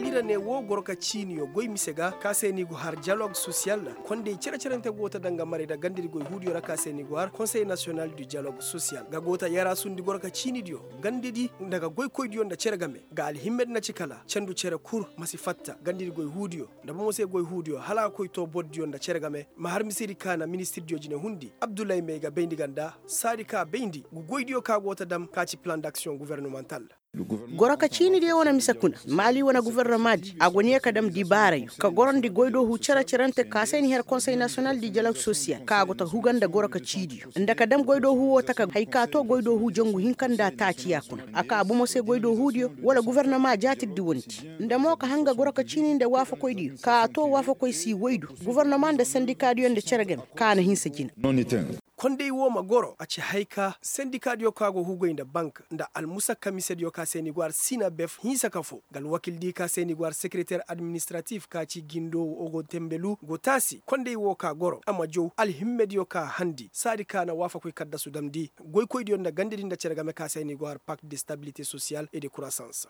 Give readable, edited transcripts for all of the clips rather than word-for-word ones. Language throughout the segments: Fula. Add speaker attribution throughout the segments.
Speaker 1: halira ne wo goroka chini yo goy misega kaseni go har dialogue social konde cerente gota danga mare da gandiri goy hudiyo raka seni go har conseil national du dialogue social ga gota yara sundi goroka chini dio gandidi daga goy koydiyo da cergame ga al himmed na cikala cendu cere kur masi fatta gandiri goy hudiyo da mo se goy hudiyo hala koy to boddiyo da cergame ma har misiri kana ministre dio jine hundi abdoulaye mega bendi ganda sadika bendi go goydiyo ka gota dam kaci plan d'action gouvernemental
Speaker 2: goraka chini de wona misakuna mali wona gouvernement agoniya kadam di baray ka gorondi goydo hu cerante kaseni her conseil national di dialogue social ka gota huganda goraka chidi nda kadam goydo hu wota ka haykato goydo hu jongu hinkanda taci yakuna aka abumo se goydo hu dio wala gouvernement jati di wonti nda mo ka hanga goraka chini nda wafa koydi ka to wafa koy si goydo gouvernement de syndicat dio nde ceragem kana hinsa jina
Speaker 1: konde wo magoro aci haika syndicat dio kago hugoynda bank nda almusa kamise dio ka seni gwar sina bef hinsa kafo gal wakil di ka seni gwar secrétaire administratif ka ci gindo ogo tembelu gotasi konde wo ka goro ama jow al himme dio ka handi sadi kana wafa koy kadda sudamdi goy koy dio nda gandidi nda cergame ka seni gwar pacte de stabilité sociale et de croissance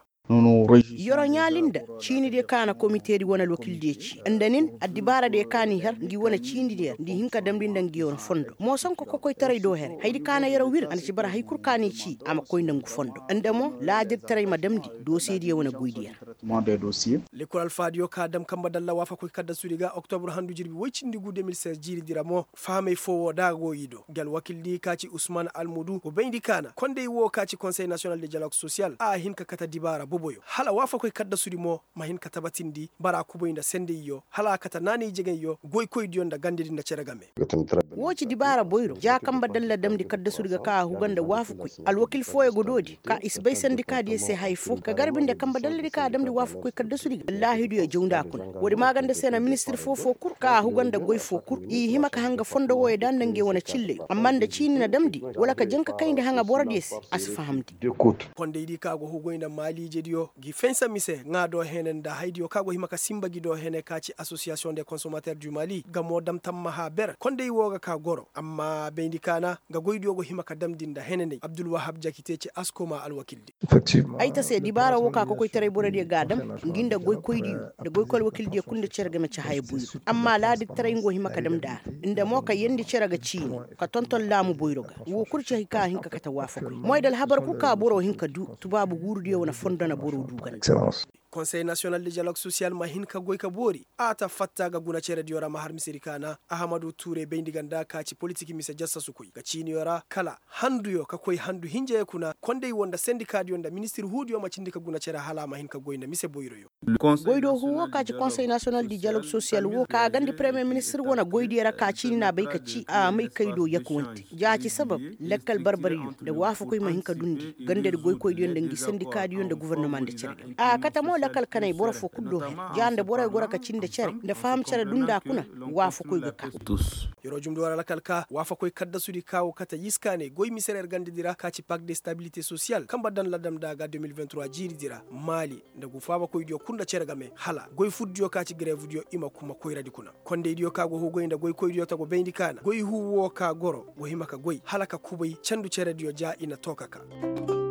Speaker 2: yoro nyalinda chini de kana comité di wona wakil de ci andanin adibara de kani har ngi wona chini de ndi hinka damdi ndangi wona fondo mo sanko ko koy taray do her haydi kana yaro wir an ci bara hay kur kani ci ama koy ndangu fondo andamo laadir taray madamdi dossier di wona goydiya
Speaker 1: l'école fadio ka dam kamba dalla wafa koy kadda suriga octobre handu jirbi woccindi gu 2016 jiri diramo famay fo dago yido gal wakil di kaci ousmane almoudou ko bendi kana konde wo kaci conseil national de dialogue social a hinka kata dibara boboyo hala wafa koy kadda suri mo mahin katabatindi bara kuboynda sende yo hala kata nani jegen yo goy koy dionda gandidi nda ceragame
Speaker 2: woci dibara boyro ja kamba dalla damdi kadda suriga ka huganda wafu koy al wakil fo e gododi ka isbay syndicat di se hayfo ka garbinde kamba dalla ka damdi wafu koy kadda suriga wallahi do e jowda kun wodi maganda sena ministre fo kur ka huganda goy fo kur i himaka hanga fondo wo e dandange wona cille amma nda cini na damdi wala ka janka kayde hanga boradesi asfahamdi
Speaker 1: konde di kago hugoynda mali dio gi fensa mise ngado henen da haydio kago himaka simba gido hene kaci association des consommateurs du Mali gamo dam tamma ha ber konde woga ka goro amma bendi kana ga goydio go himaka damdinda henene Abdul Wahab Jakite askoma alwakildi
Speaker 2: ayta se dibara woka ko koy tare borade gadam ginda goy koydi da goy kol wakildi kunde cergame ci haybu amma laadi tare ngo himaka dam da inda mo ka yendi ceraga ci ka tonton lamu boyroga wo kurci hika hinka kata wafa koy moydal habar ku ka boro hinka du tubabu gurdi wona fondana boro dugal
Speaker 1: conseil national de dialogue social ma hinka goy ka bori ata fatta ga guna cere diora ma har misiri kana ahmadou touré bendi ganda kaci politique mise jassa sukuy ga cini yora kala handu yo ka koy handu hinje kuna konde wonda syndicat yonda ministre hudio ma cindi ka guna cere hala ma hinka goyna mise boyro yo
Speaker 2: goydo huwo kaci conseil national du dialogue social wo ka gandi premier ministre wona goydi era ka cini na bay ka ci a mai kaydo yakwonti jaaci sabab lekkal barbari da wafu koy ma hinka dundi gande de goy koy yonda ngi syndicat yonda gouvernement de cere a katamo lakal kanay bora fo kuddo he jande bora gora ka cinde cere da fam cere dunda kuna wafu koy gaka
Speaker 1: yoro jumdo wala lakal ka wafa koy kadda sudi kawo kata yiskane goy miserer gandidira kaci pacte de stabilité sociale kamba dan ladam daga 2023 jiri dira mali da gu faba koy dio kunda cere game hala goy fuddio kaci grève dio ima kuma koy radi kuna konde dio kago ho goynda goy koy dio tago bendi kana goy huwo ka goro go himaka goy hala ka kuboy candu cere dio ja ina tokaka